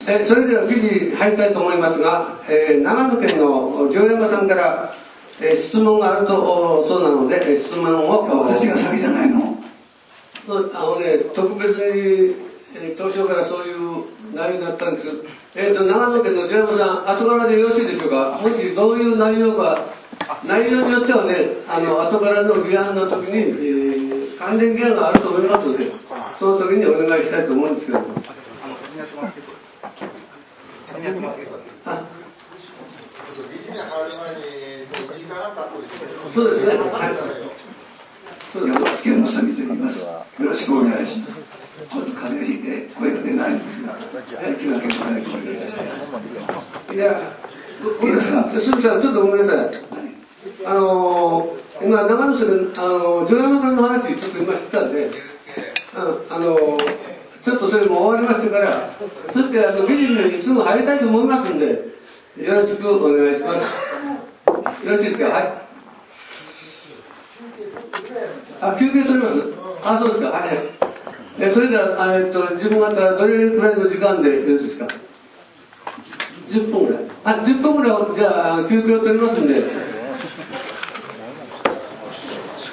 それでは記事入りたいと思いますが、長野県の城山さんから、質問があるとそうなので、質問を。 私が先じゃないの？ 特別に、当初からそういう内容だったんですけど、長野県の城山さん、後からでよろしいでしょうか。もしどういう内容か、内容によってはね、後からの議案の時に、関連議案があると思いますので、その時にお願いしたいと思うんですけど。そうですね。はい。 山口県のサミと言います。よろしくお願いします。ちょっと風邪をひいて声が出ないんですが、できるだけ早くお願いいたします。 いや、いいですか。鈴木さん、ちょっとごめんなさい。今、長野市で、城山さんの話、ちょっと今知ったんで、ちょっとそれも終わりましてから、そして議事にすぐ入りたいと思いますんで、よろしくお願いします。よろしいですか。はい。休憩取ります。そうですか。はい。それでは、自分方どれくらいの時間でよろしいですか。10分ぐらい。10分ぐらい、じゃあ、休憩を取りますんで、